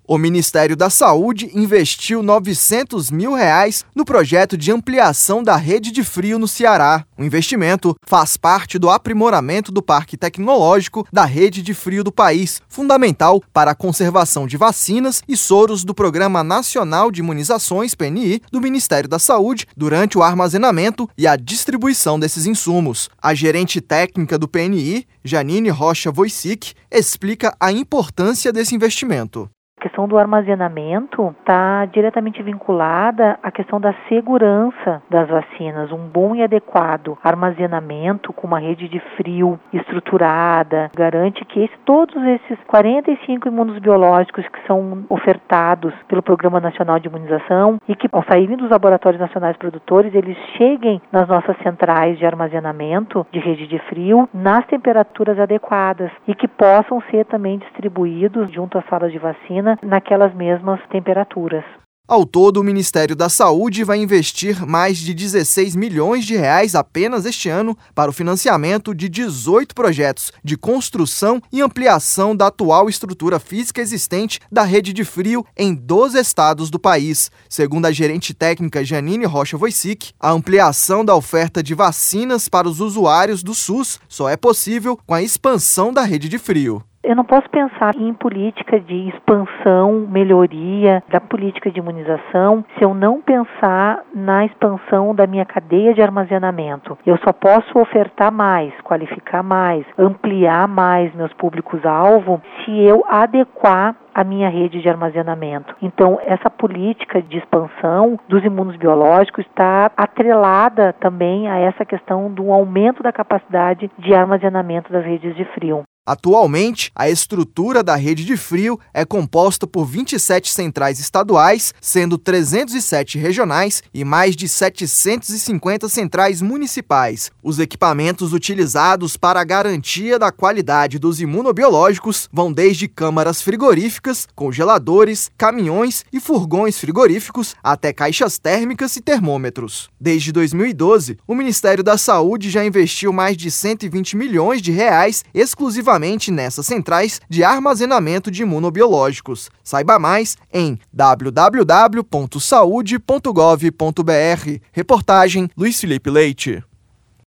O Ministério da Saúde investiu R$ 900 mil no projeto de ampliação da rede de frio no Ceará. O investimento faz parte do aprimoramento do parque tecnológico da rede de frio do país, fundamental para a conservação de vacinas e soros do Programa Nacional de Imunizações, PNI, do Ministério da Saúde, durante o armazenamento e a distribuição desses insumos. A gerente técnica do PNI, Janine Rocha Wojcik, explica a importância desse investimento. A questão do armazenamento está diretamente vinculada à questão da segurança das vacinas. Um bom e adequado armazenamento com uma rede de frio estruturada garante que todos esses 45 imunobiológicos que são ofertados pelo Programa Nacional de Imunização e que, ao saírem dos laboratórios nacionais produtores, eles cheguem nas nossas centrais de armazenamento de rede de frio nas temperaturas adequadas e que possam ser também distribuídos junto às salas de vacina naquelas mesmas temperaturas. Ao todo, o Ministério da Saúde vai investir mais de R$ 16 milhões apenas este ano para o financiamento de 18 projetos de construção e ampliação da atual estrutura física existente da rede de frio em 12 estados do país. Segundo a gerente técnica Janine Rocha Wojcik, a ampliação da oferta de vacinas para os usuários do SUS só é possível com a expansão da rede de frio. Eu não posso pensar em política de expansão, melhoria da política de imunização se eu não pensar na expansão da minha cadeia de armazenamento. Eu só posso ofertar mais, qualificar mais, ampliar mais meus públicos-alvo se eu adequar a minha rede de armazenamento. Então, essa política de expansão dos imunobiológicos está atrelada também a essa questão do aumento da capacidade de armazenamento das redes de frio. Atualmente, a estrutura da rede de frio é composta por 27 centrais estaduais, sendo 307 regionais e mais de 750 centrais municipais. Os equipamentos utilizados para a garantia da qualidade dos imunobiológicos vão desde câmaras frigoríficas, congeladores, caminhões e furgões frigoríficos até caixas térmicas e termômetros. Desde 2012, o Ministério da Saúde já investiu mais de R$ 120 milhões exclusivamente nessas centrais de armazenamento de imunobiológicos. Saiba mais em www.saude.gov.br. Reportagem Luiz Felipe Leite.